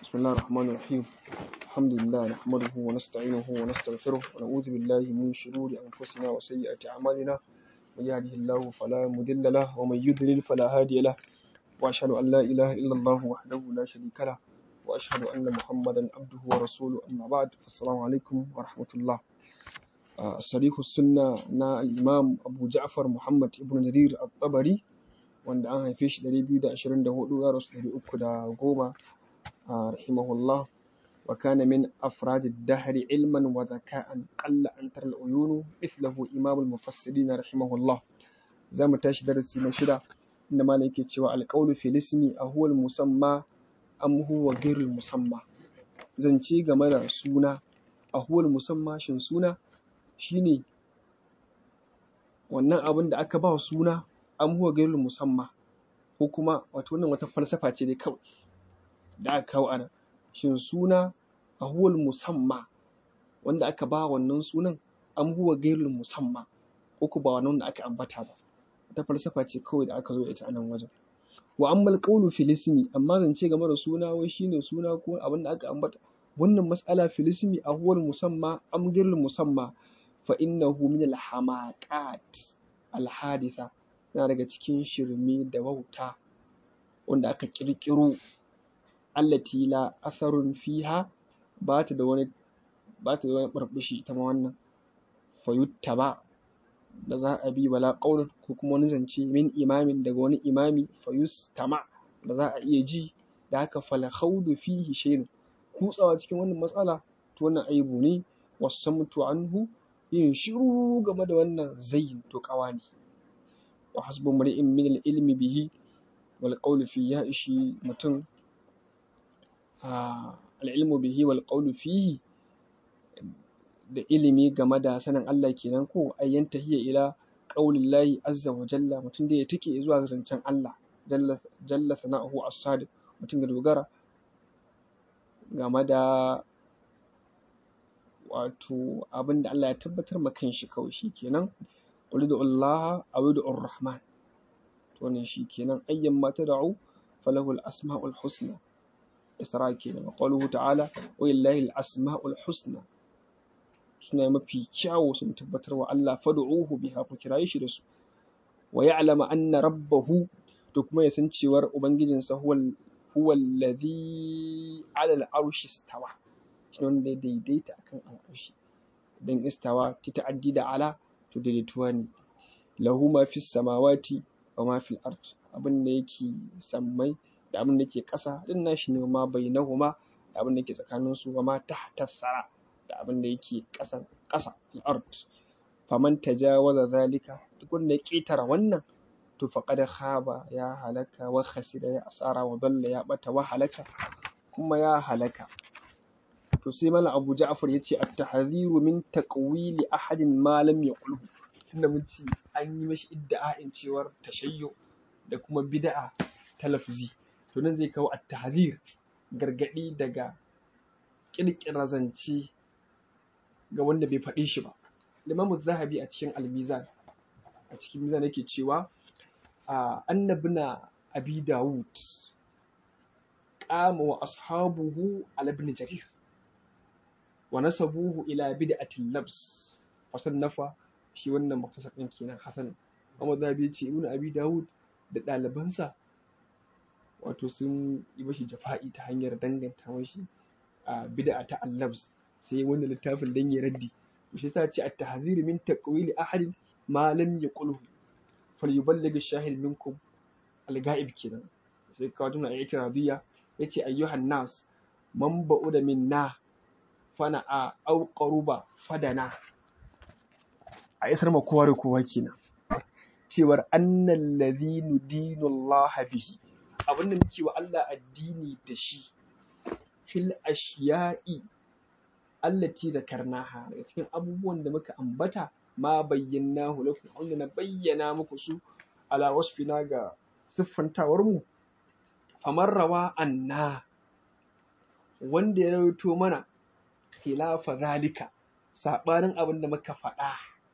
بسم الله الرحمن الرحيم الحمد لله نحمده ونستعينه ونستغفره ونعوذ بالله من شرور أنفسنا وسيئات أعمالنا من يهده الله فلا مضل له ومن يضلل فلا هادي له وأشهد أن لا إله إلا الله وحده لا شريك له وأشهد أن محمدا عبده ورسوله أما بعد فالسلام عليكم ورحمة الله الصريح السنة نا الإمام أبو جعفر محمد ابن جرير الطبري wanda an haife shi 224 ya rasu 310 rahimahullah wa kana min afradid dahri ilman wa zaka'an qalla an taral uyunu mithlahu imam al-mufassirin rahimahullah zamu tashi darasi na shida inda malam yake cewa al-qawlu fil ismi huwa al-musamma am huwa ghayr al-musamma zance game da suna huwa al-musamma shin suna shine wannan abin da aka ba suna an huwa gairul musamma ko kuma wato wannan wata falsafa ce dai kawai da aka kawo ana shin suna a huwal musamma wanda aka ba wannan sunan an huwa gairul musamma ko ku ba wannan da aka ambata ba wata falsafa ce kawai da aka zo da ita a nan wajen wa ammal qawlu fil ismi amma zance game da suna wai shine suna ko abin da aka ambata wannan mas'ala fil ismi a huwal musamma am gairul musamma fa innahu min al hamaqat al haditha yana daga cikin shirme da wauta wanda aka ƙirƙiro allati la atharun fiha ba ta da wani ɓarɓushi ita ma wannan fayutta ba da za a bi bala ƙaunar ko kuma wani zance min imamin daga wani imami fayustama da za a iya ji da haka falhaudu fihi shayin kutsawa cikin wannan matsala to wannan aibu ne wasamtu anhu yin shiru game da wannan zayin to ƙawa ne wa hasbu mar'in min al-ilmi bihi wal qawlu fi ya ishi mutum al-ilmu bihi wal qawlu fihi da ilimi game da sanin Allah kenan ko ayyanta hiya ila qaulillahi azza wa jalla mutum da ya take zuwa ga zancen Allah jalla sana'uhu as-sadiq mutum ga dogara game da wato abinda Allah ya tabbatar ma kanshi kawai shikenan qul ud'u Allah aw ud'u ar-rahman to wannan shikenan ayyan ma tad'u falahu al-asma'ul husna isra kenan qawluhu ta'ala wa lillahi al-asma'ul husna suna mafi kyawu sun tabbatar wa Allah fad'uhu biha ku kiraye shi da su wa ya'lamu anna rabbahu to kuma ya san cewar ubangijinsa huwa alladhi 'ala al-arshi istawa shi wanda ya daidaita akan al-arshi dan istawa ta ta'addi da ala to daidaituwa ne lahu ma fi samawati wa ma fil ard abin da yake sammai da abin da yake ƙasa din nashi ne ma bainahuma da abin da yake tsakanin su wa ma tahta thara da abin da yake ƙasa al ard faman tajawaza zalika duk wanda ya ƙetara wannan to faqad khaba ya halaka wa khasira ya asara wa dalla ya bata wa halaka kuma ya halaka to sai malam Abu Ja'far yace at-tahdhiru min taqwili ahadin ma lam yaqulhu tunda mun ci an yi mashi idda'a'in cewar tashayyu da kuma bid'a ta lafzi to nan zai kawo at-tahdhir gargadi daga kirkira zance ga wanda bai faɗi shi ba Imam Az-Zahabi a cikin Al-Mizan yake cewa annabna Abi Dawud qama wa ashabuhu ala ibn Jarir wa nasabuhu ila bid'atil labs wasannafa shi wannan muktasar din kenan Hasan Ahmad Zabi ya ce Ibn Abi Dawud da ɗalibansa wato sun yi mashi jafa'i ta hanyar danganta mashi bid'a ta al-labs sai wannan littafin dan ya raddi shi yasa ce at-tahzir min taqwili ahadin ma lam yaqulhu falyuballigh ash-shahid minkum al-ghaib kenan sai kawo tuna i'tiradiyya yace ayyuhan nas man ba'uda minna fana'a au qaruba fadana a isar ma kowa da kowa kenan cewar annal ladhi nudinu Allah bihi abinda muke wa Allah addini da shi fil ashiya'i allati zakarnaha daga cikin abubuwan da muka ambata ma bayyanahu lakum wanda na bayyana muku su ala wasfina ga siffantawar mu famar rawa anna wanda ya rawaito mana khilafa zalika sabanin abin da muka faɗa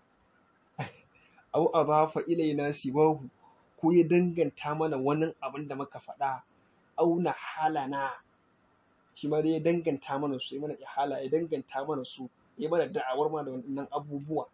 aw adafa ilaina siwahu ko ya danganta mana wani abin da muka faɗa aw na halana shi ma dai ya danganta mana su, ya mana ihala, ya danganta mana su, ya mana da'awar ma da wannan abubuwa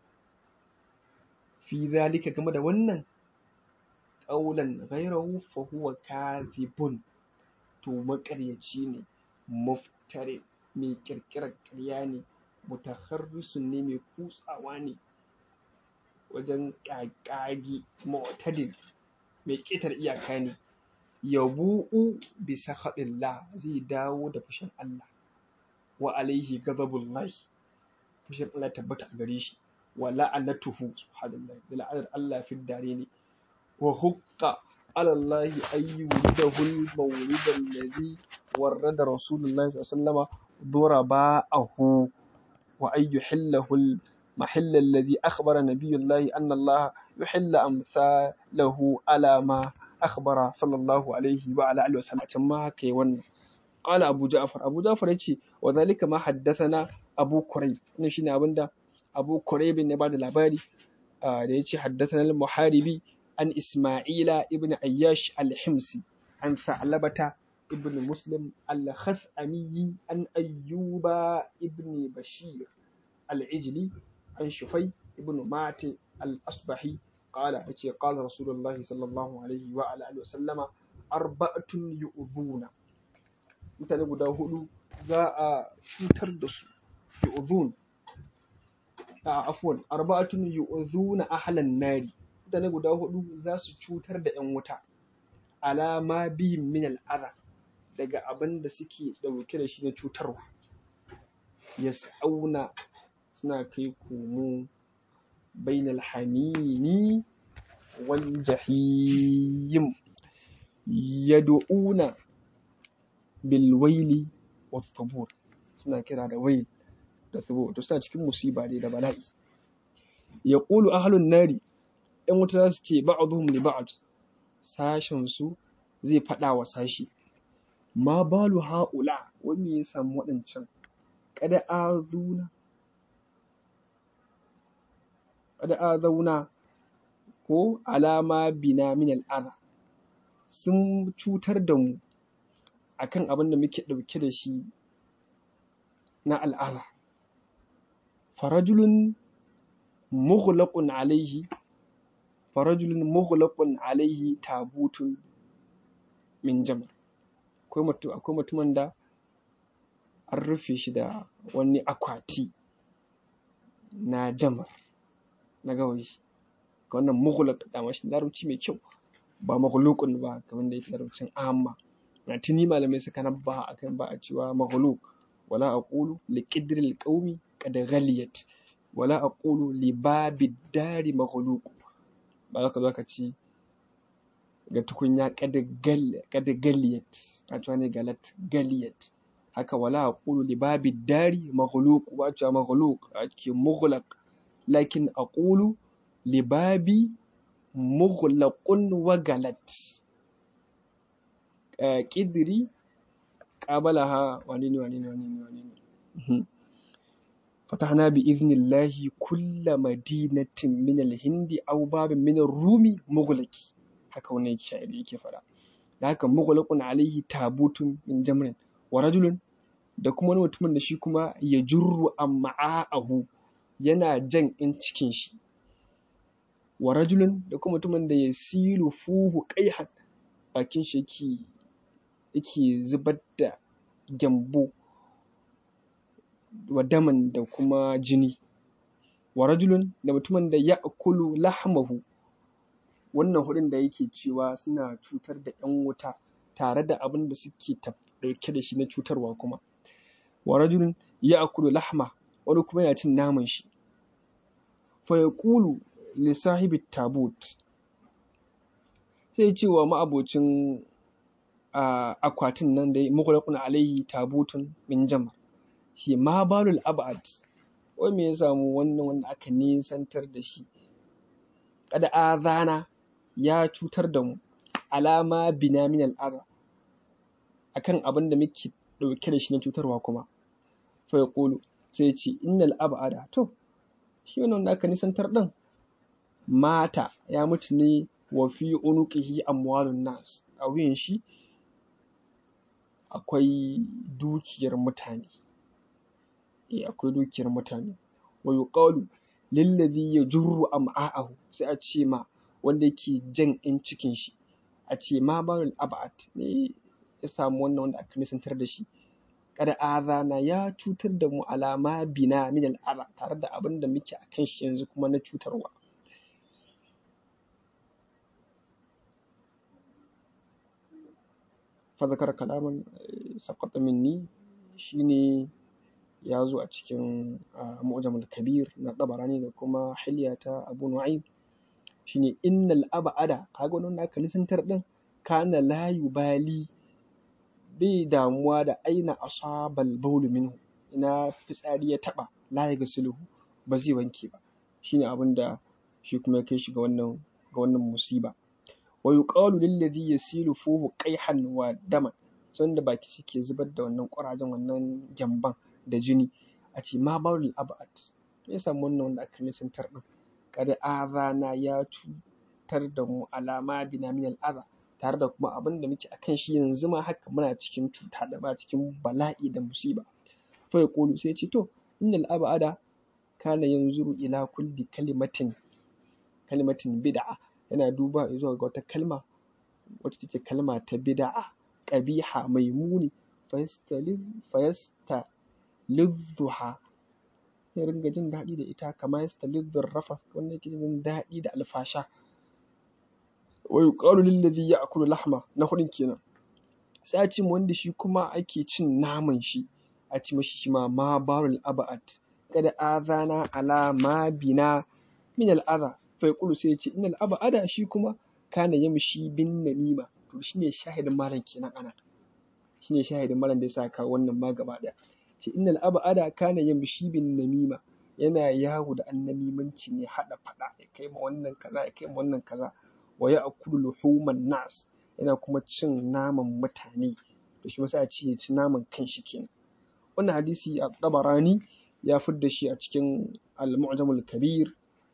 fi zalika game da wannan qaulan ghayrahu fa huwa kadhibun, to maƙaryaci ne, muftari mai ƙirƙirar ƙarya ne, mutaharrisun ne, mai kutsawa ne wajen ƙaƙagi, mu'tadil mai ƙetar iyaka ne, yabu'u bi sakhatillah zai dawo da fushin Allah, wa alaihi ghadabullahi fushin Allah tabbata a gare shi, wa la'anatuhu subhanallahi da la'anar Allah fi dare ne, wa hukka على الله أن يولده المولد الذي ورد رسول الله صلى الله عليه وسلم ضرباءه وأن يحله المحل الذي أخبر نبي الله أن الله يحل أمثاله على ما أخبر صلى الله عليه وعلى آله وسلم كما كيون. قال أبو جعفر يجي وذلك ما حدثنا أبو كريب نشينا أبندا أبو كريب بعد العباري يجي حدثنا المحاربي عن إسماعيل ابن عياش الحمصي عن ثعلبة ابن مسلم الخثعمي عن أيوب ابن بشير العجلي عن شفي ابن معت الأصبحي قال رسول الله صلى الله عليه وعلى آله وسلم 4 يؤذون mutane guda 4 za a cutar da su yu'zun afwan 4 yu'zuna ahlan nari, mutane guda 4 za su cutar da 'yan wuta, alama bihim min al'adha daga abin da suke ɗauke da shi na cutarwa, yas'auna suna kai komo bainal hamimi wal jahim, yad'una bil waili wat thubur, suna kira da wail da thubur, to suna cikin musiba dai da bala'i. Yaqulu ahlun nari, 'yan wuta za su ce ba'aduhum li ba'd, sashen su zai faɗa wa sashi, ma balu ha'ula, wani ya samu waɗancan, kada azauna ko alama bina min al'adha, sun cutar da mu akan abin da muke ɗauke da shi na al'adha. farajulun mughlaqun alaihi tabutun min jamr, akwai mutumin da an rufe shi da wani akwati na jamar na gawayi, ga wannan mughlaq da mashi larabci mai kyau, ba maghluqun ba kamar da yake larabcin amma na tuni malamai suka nabba akan ba a cewa maghluq, wala aqulu li qidril qaumi qad ghaliyat, wala aqulu li babid dari maghluq, ba za ka zo ka ci ga tukunya kada galiyat, a cewa ne galat galiyat, haka wala aqulu li babid dari maghluq, ba cewa maghluq ake mughlaq, lakin aqulu li babi mughlaqun wa galat, qidri qabalaha wani فتحنا بإذن الله كل مدينة من الهند أو باب من الروم مغلق، haka wannan sha'iri yake fara, da haka mughlaqun alaihi tabutun min jamrin, wa rajulun da kuma wani mutumin da shi kuma ya jurru amma'ahu yana jan in cikin shi, wa rajulun da kuma mutumin da ya silu fuhu qaihan bakin shi yake zubar da gyambo wa daman da kuma jini, wa rajulun da mutumin da ya'kulu lahmahu, wannan hudun da yake cewa suna cutar da 'yan wuta tare da abin da suke dauke da shi na cutarwa kuma, wa rajulun ya'kulu lahma, wani kuma yana cin naman shi, fa yaqulu li sahibi tabut, sai ce wa ma'abocin akwatin nan da mughlaqun alaihi tabutun min jamr, shi ma balul abad, wai me ya samu wannan wanda aka nisantar da shi, kada azana ya cutar da mu, alama bina min al'adha akan abin da muke dauke da shi na cutarwa kuma, fa yaqulu sai ya ce innal abada, to shi wannan wanda aka nisantar din mata ya mutu ne, wa fi unuqihi amwalun nas, a wuyan shi akwai dukiyar mutane. Akwai dukiyar mutane. Wa yuqalu lillazi yajurru am'a'ahu, sai a ce ma wanda yake jan in cikin shi, a ce ma balul ab'ad, ne ya samu wannan wanda aka nisantar da shi. Kada azana, ya cutar da mu, alama bina min al'adha, tare da abin da muke akan shi yanzu kuma na cutarwa. Fa zakara kalaman saqata minni, shine ya zo a cikin mu'jamul kabir na Tabarani da kuma hilya ta Abu Nu'aym, shine innal ab'ada, kaga wannan da aka nisantar din, kana la yubali, bai damuwa da aina asabal bawl minhu, ina fitsari ya taba, la yaghsiluhu, ba zai wanke ba. Shine abin da shi kuma ya kai shi ga wannan musiba. Wa yuqalu lillazi yasilu fuhu qayhan wa daman, sanda baki shi ke zubar da wannan ƙurajen, wannan gyamban da jini, a ce ma balul ab'ad, ya samu wannan wanda aka nisantar din. Kada azana, ya cutar da mu, alama bina min al'adha, tare da kuma abin da muke akan shi yanzu ma haka muna cikin cuta da ba cikin bala'i da musiba. Fa yaqulu, sai ce to innal ab'ada kana yanzuru ila kulli kalimatin bid'a, yana duba zuwa ga wata kalma wacce take kalma ta bid'a qabiha mai muni, fayastalidhuha, ya ringa jin daɗi da ita, kama yastalidhu rafa, wanda yake jin daɗi da alfasha. Wa yuqalu lillazi ya'kulu lahma, na hudin kenan. Sai a ce wanda shi kuma ake cin naman shi, a ce mashi shi ma balul ab'ad, kada azana ala ma bina min al'adha. Fa yaqulu, sai ya ce innal ab'ada, shi kuma kana yamshi bin namima. To shine shahidin malam kenan ana, shine shahidin malam da yasa ka wannan ma gaba daya. Ce innal ab'ada kana yamshi bin namima, yana yawo da annamimanci ne, hada fada, ya kai ma wannan kaza, ya kai ma wannan kaza. Wa ya'kulu luhuman nas, yana kuma cin naman mutane. To shi masa a ce ya ci naman kanshi kenan. Wannan hadisi a Tabarani ya fidda shi a cikin al-Mu'jamul Kabir,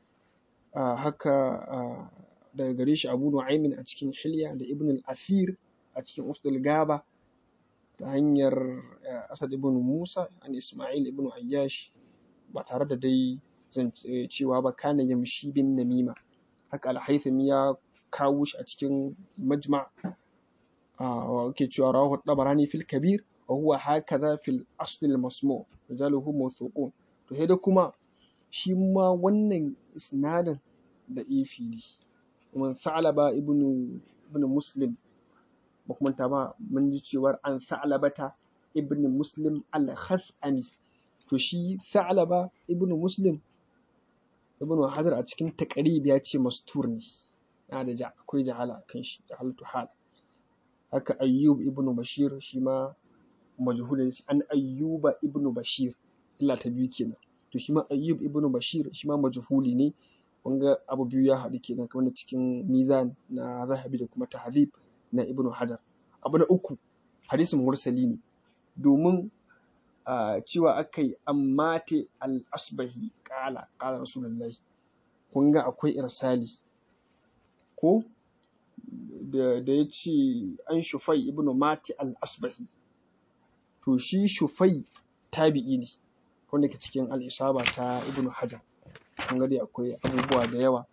haka daga gare shi Abu Nu'aym a cikin Hilya, da Ibn al-Athir a cikin Usdul Gaba, ta hanyar Asad ibn Musa an Ismail ibn Ayyash, ba tare da dai cewa ba kana yamshi bin namima. Haka al-Haythami ya kawo shi a cikin Majma', ke cewa rawahu Tabarani fil Kabir wa huwa hakaza fil asl al-masmu', rijaluhu mawthuqun. To sai da kuma shi ma wannan isnadin da ifi ne. Kuma Sa'laba ibn Muslim, ba kuma ta ba, mun ji cewar an Sa'labata ibn Muslim al-Khas'ami. To shi Sa'laba ibn Muslim, Ibn Hajar a cikin Taqrib ya ce mastur ne, yana da akwai jahala kan shi, jahalatu hal. Haka Ayyub ibn Bashir, shi ma majhul ne, an Ayyuba ibn Bashir, illa ta biyu kenan. To shi ma Ayyub ibn Bashir, shi ma majhuli ne. Wanga abu biyu ya haɗu kenan, kamar cikin Mizan na Zahabi da kuma Tahdhib na Ibn Hajar. Abu na uku, hadisin mursali ne, domin cewa akai ammate al-asbahi qala rasulullahi. Kun ga akwai irsali ko da ya ce an Shufai ibn Mati al-Asbahi. To shi Shufai tabi'i ne, wanda ke cikin al-Isaba ta Ibn Hajar. Kun ga dai akwai abubuwa da yawa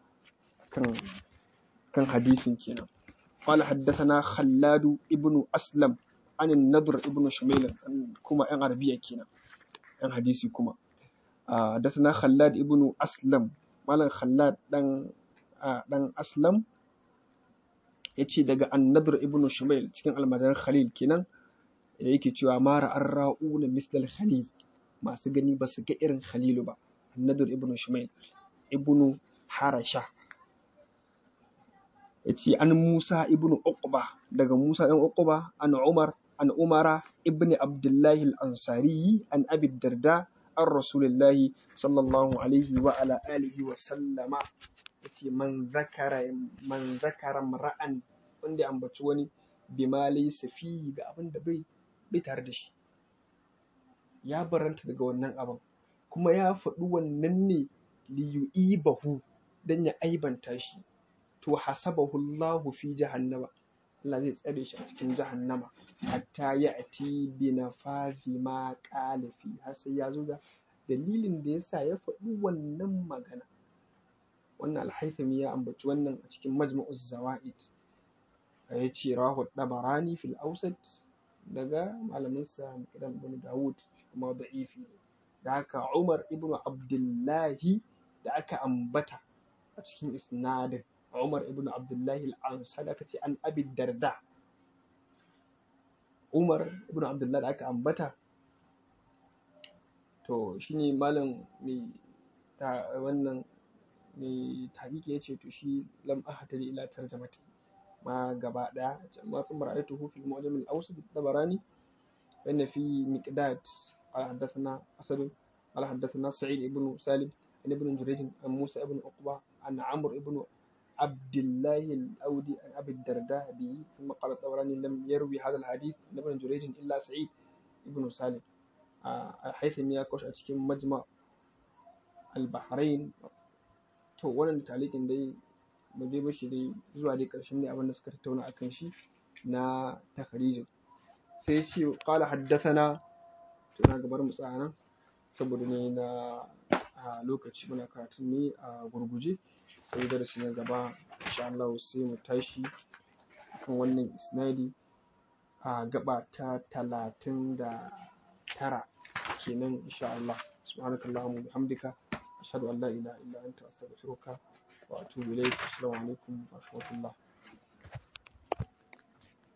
kan hadisin kenan. Qala haddathana Khallad ibn Aslam an an-Nadr ibn Shumayl, kuma yan Arabiya kenan, yan hadisi kuma. Haddathana Khallad ibn Aslam, malam Khallad dan Aslam yace daga an-Nadr ibn Shumayl, cikin almajiran Khalil kenan, yake cewa mara ar-ra'una mithl al-Khalil, masu gani ba su ga irin Khalilu ba. An-Nadr ibn Shumayl ibn Harasha yace an Musa ibn Uqba, daga Musa dan Uqba, an Umara ibn Abdullah al-Ansari, an Abi Darda, an Rasulullah sallallahu alaihi wa ala alihi wa sallama, yace man zakara mar'an, wanda ambaci wani bima laysa fihi, ga abin da bai tare da shi, ya baranta daga wannan abin, kuma ya faɗi wannan ne liyu'ibahu, dan ya aibanta shi, to hasabahu Allahu fi jahannama, Allah zai tsare shi a cikin jahannama hatta ya'ti bi nafazi ma qala fi, har sai ya zo da dalilin da yasa ya faɗi wannan magana. Wannan al-Haythami ya ambaci wannan a cikin Majma'uz Zawaid, ya ce rawahu Dabarani fil Awsat daga malaminsa Miqdam ibn Dawud, kuma da'ifi. Da haka Umar ibn Abdullahi da aka ambata a cikin isnadin, Umar ibn Abdullahi al-Ansari aka ce an Abi Darda. Umar ibn Abdullahi da aka ambata to shine malam mai wannan mai tahqiqi yace to shi lam ahtadi ila tarjamati ma gaba daya, amma sun ra'aytuhu fil mu'jam al-awsat at-Tabarani inna fi miqdad qala hadathana Asad qala hadathana Sa'id ibn Salim an ibn Jurayj an Musa ibn Uqba an Amr ibn عبد الله الأودي عن أبي الدرداء به، ثم قال الطبراني لم يروي هذا الحديث عن ابن جريج إلا سعيد بن سالم، حيث يكوش أشكي مجمع البحرين. to wannan talikin dai mu dai bashi dai zuwa dai karshen ne abin da suka tattauna akan shi na takharijin. sai ya ce qala haddathana, to na gabar mu tsaya nan saboda ne na lokaci muna karatun ne a gurguje, sai darasi na gaba insha Allah sai mu tashi kan wannan isnadi a gaba ta 39 kenan insha Allah. Subhanakallahumma bihamdika ashhadu an la ilaha illa anta astaghfiruka wa atubu ilayk. Assalamu alaikum wa rahmatullah.